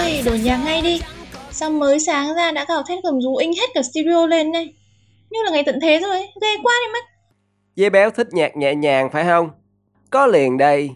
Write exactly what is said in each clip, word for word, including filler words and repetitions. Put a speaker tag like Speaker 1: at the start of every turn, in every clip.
Speaker 1: ơi, đổi nhạc ngay đi. Sao mới sáng ra đã gào thét gầm rú inh hết cả stereo lên này. Như là ngày tận thế rồi ấy, ghê quá đi mất.
Speaker 2: Dế béo thích nhạc nhẹ nhàng phải không? Có liền đây.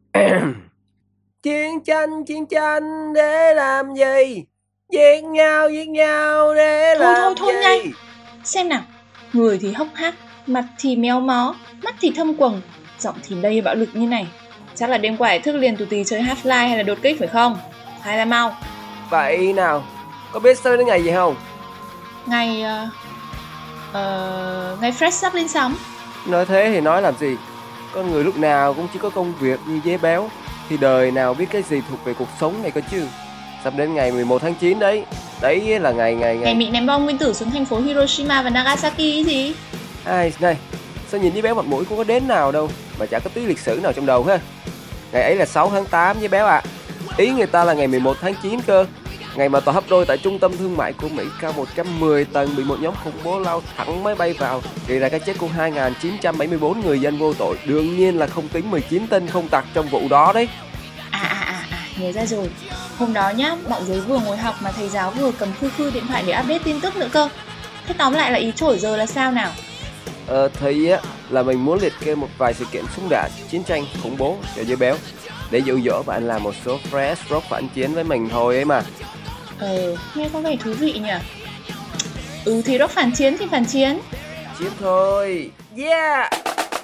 Speaker 2: Chiến tranh, chiến tranh để làm gì? Giết nhau, giết nhau để
Speaker 1: Thôi
Speaker 2: làm
Speaker 1: thôi thôi
Speaker 2: gì?
Speaker 1: ngay. Xem nào, người thì hốc hác, mặt thì méo mó, mắt thì thâm quầng, giọng thì đầy bạo lực như này. Chắc là đêm qua thức liền tù tì chơi Half-Life hay là đột kích phải không? Hay là mau.
Speaker 2: Vậy nào, có biết sắp đến ngày gì không?
Speaker 1: Ngày... Uh, uh, ngày Fresh sắp lên sóng.
Speaker 2: Nói thế thì nói làm gì? Con người lúc nào cũng chỉ có công việc như dế béo, thì đời nào biết cái gì thuộc về cuộc sống này cơ chứ. Sắp đến ngày mười một tháng chín đấy. Đấy là ngày ngày ngày
Speaker 1: Ngày Mỹ ném bom nguyên tử xuống thành phố Hiroshima và Nagasaki ấy gì?
Speaker 2: Ai này, sao nhìn dế béo mặt mũi cũng có đến nào đâu, mà chả có tí lịch sử nào trong đầu ha. Ngày ấy là sáu tháng tám dế béo ạ. À. Ý người ta là ngày mười một tháng chín cơ. Ngày mà tòa hấp đôi tại trung tâm thương mại của Mỹ cao một trăm mười tầng bị một nhóm khủng bố lao thẳng máy bay vào, gây ra cái chết của hai nghìn chín trăm bảy mươi tư người dân vô tội. Đương nhiên là không tính mười chín tên không tặc trong vụ đó đấy.
Speaker 1: À à à, à nhớ ra rồi. Hôm đó nhá, bọn giới vừa ngồi học mà thầy giáo vừa cầm khư khư điện thoại để update tin tức nữa cơ. Thế tóm lại là ý trổi giờ là sao nào?
Speaker 2: Ờ thì á là mình muốn liệt kê một vài sự kiện súng đạn, chiến tranh, khủng bố cho dế béo, để dụ dỗ bạn làm một số fresh rock phản chiến với mình thôi ấy mà.
Speaker 1: Ờ, nghe có vẻ thú vị nhỉ. Ừ thì rock phản chiến thì phản chiến.
Speaker 2: Chiến thôi. Yeah.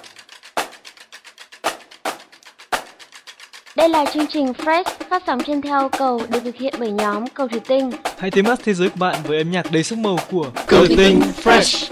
Speaker 3: Đây là chương trình Fresh phát sóng trên theo cầu được thực hiện bởi nhóm Cầu Thủy Tinh.
Speaker 4: Hãy tếm mắt thế giới của bạn với âm nhạc đầy sắc màu của
Speaker 5: Cầu Thủy Tinh Fresh.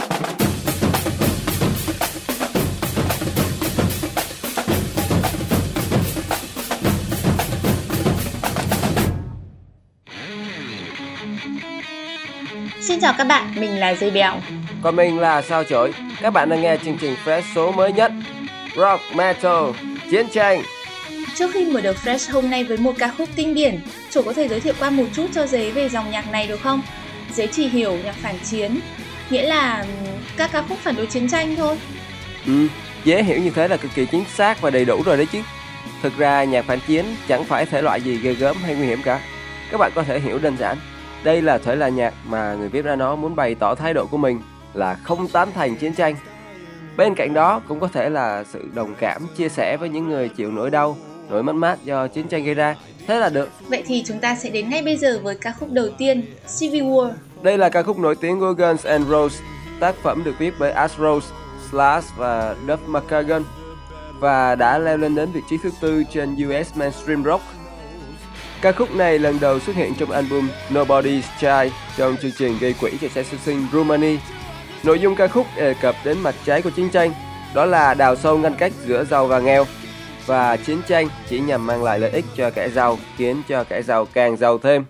Speaker 1: Xin chào các bạn, mình là Dây Béo.
Speaker 2: Còn mình là Sao Chổi. Các bạn đang nghe chương trình Fresh số mới nhất, Rock, Metal, Chiến tranh.
Speaker 1: Trước khi mở đầu Fresh hôm nay với một ca khúc kinh điển, Chổi có thể giới thiệu qua một chút cho Dế về dòng nhạc này được không? Dế chỉ hiểu nhạc phản chiến, nghĩa là các ca khúc phản đối chiến tranh thôi.
Speaker 2: Ừ, dễ hiểu như thế là cực kỳ chính xác và đầy đủ rồi đấy chứ. Thực ra nhạc phản chiến chẳng phải thể loại gì ghê gớm hay nguy hiểm cả. Các bạn có thể hiểu đơn giản, đây là thể loại nhạc mà người viết ra nó muốn bày tỏ thái độ của mình là không tán thành chiến tranh. Bên cạnh đó cũng có thể là sự đồng cảm, chia sẻ với những người chịu nỗi đau, nỗi mất mát do chiến tranh gây ra. Thế là được.
Speaker 1: Vậy thì chúng ta sẽ đến ngay bây giờ với ca khúc đầu tiên, Civil War.
Speaker 2: Đây là ca khúc nổi tiếng của Guns N' Roses. Tác phẩm được viết bởi Axl Rose, Slash và Duff McKagan và đã leo lên đến vị trí thứ tư trên u ét Mainstream Rock. Ca khúc này lần đầu xuất hiện trong album Nobody's Child trong chương trình gây quỹ cho trẻ sơ sinh Rumani. Nội dung ca khúc đề cập đến mặt trái của chiến tranh, đó là đào sâu ngăn cách giữa giàu và nghèo. Và chiến tranh chỉ nhằm mang lại lợi ích cho kẻ giàu, khiến cho kẻ giàu càng giàu thêm.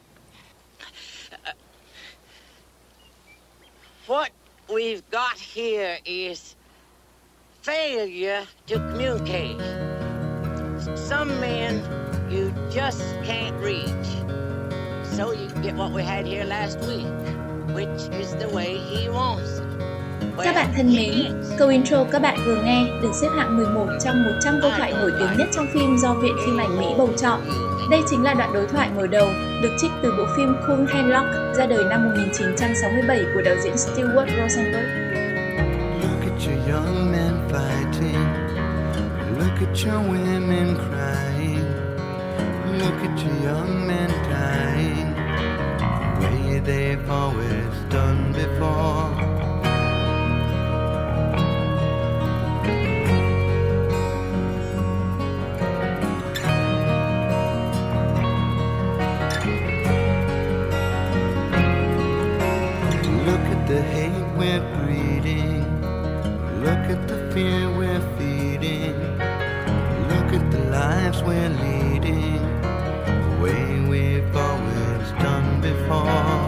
Speaker 6: What we've got here is failure to communicate. Some men you just can't reach. So you get what we had here last week, which is the way he wants it.
Speaker 1: Các bạn thân mến, câu intro các bạn vừa nghe được xếp hạng mười một trong một trăm câu thoại nổi tiếng nhất trong phim do Viện Phim ảnh Mỹ bầu chọn. Đây chính là đoạn đối thoại mở đầu được trích từ bộ phim Cool Hand Luck ra đời năm một nghìn chín trăm sáu mươi bảy của đạo diễn Stewart Rosenberg.
Speaker 7: Look at your young men fighting. Look at your women crying. Look at your young men dying the way they've always done before. The hate we're breeding, look at the fear we're feeding, look at the lives we're leading, the way we've always done before.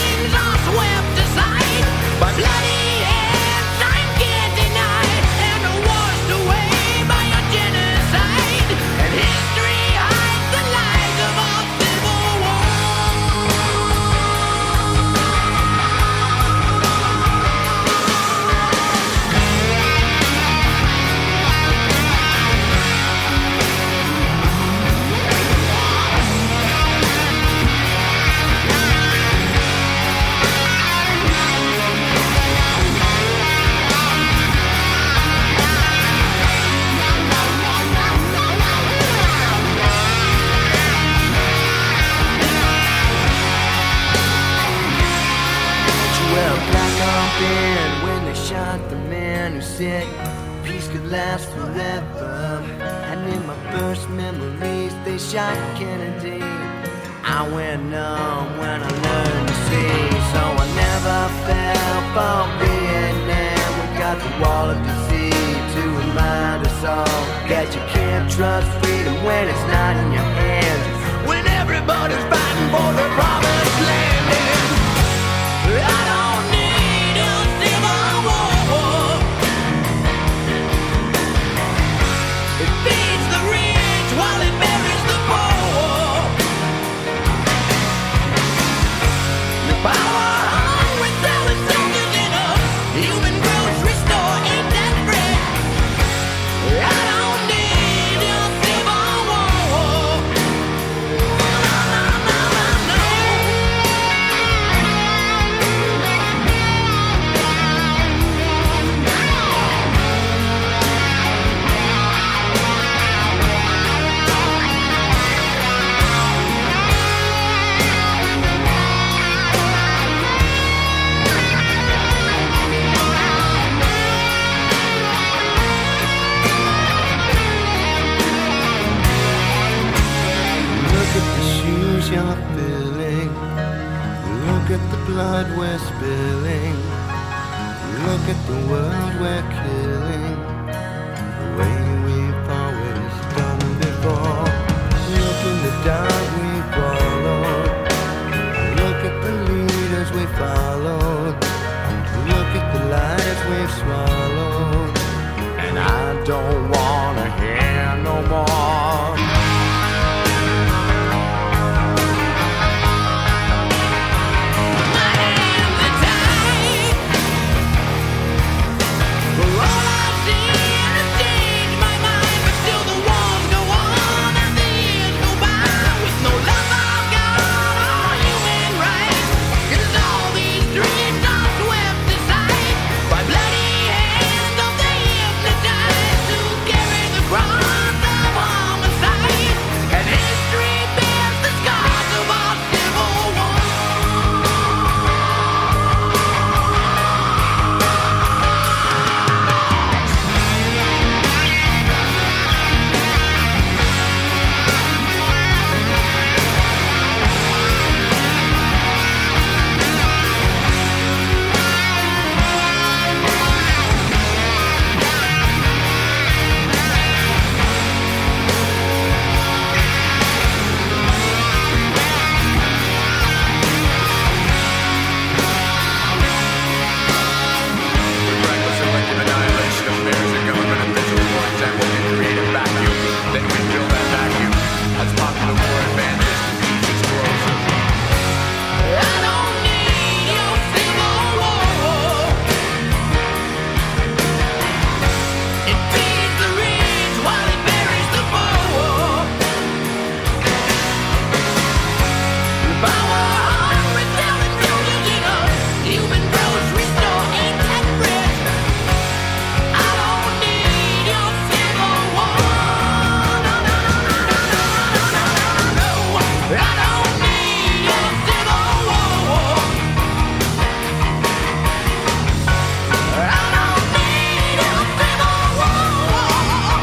Speaker 6: Bloody hands, I can't deny, and
Speaker 7: shot the man who said peace could last forever. And in my first memories, they shot Kennedy. I went numb when I learned to see, so I never fell for Vietnam. We got the wall of deceit to remind us all that you can't trust freedom when it's not in your hands. When everybody's fighting for the promised land, and I don't need a civil war. It feeds the rich while it buries the poor. The power hungry selling soldiers in a human grocery store ain't that bread. I don't need a civil war. No, no, no, no, no. Look at the shoes you're filling. Look at the blood we're spilling. Look at the world we're killing. The way we've always done before. Look in the dark we followed. Look at the leaders we followed. Look at the lies we've swallowed. And I don't wanna hear no more. My hands are tied. For all I've seen has changed my mind, but still the wars go on and the years go by with no love of God or human rights. 'Cause all these dreams are swept aside by bloody hands of the hypnotized who carry the cross of homicide. And history bears the scars of our civil war. Reckless elective annihilation of mayors and government officials, for example, can create a vacuum. Then we fill that vacuum. As popular war advances, disease explodes. I don't need your civil war. It feeds the rich while it buries the poor. The power hungry selling soldiers in a human grocery store ain't that bread. I don't need your civil war. No, no, no, no, no, no, no, no, no. I don't need your civil war. I don't need your civil war.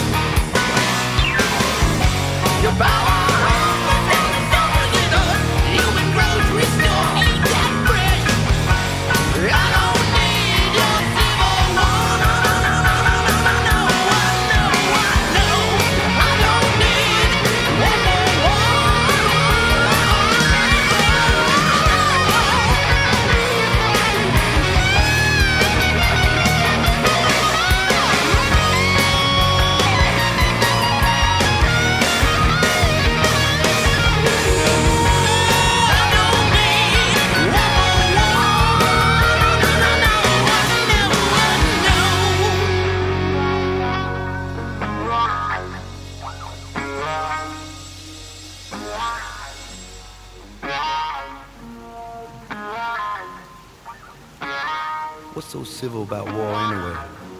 Speaker 7: Your power hungry selling soldiers in a human grocery store ain't that bread. I don't need your civil war. No, no, no, no, no, no, no, no. I know, I know. I don't need one more war. What's so civil about war anyway?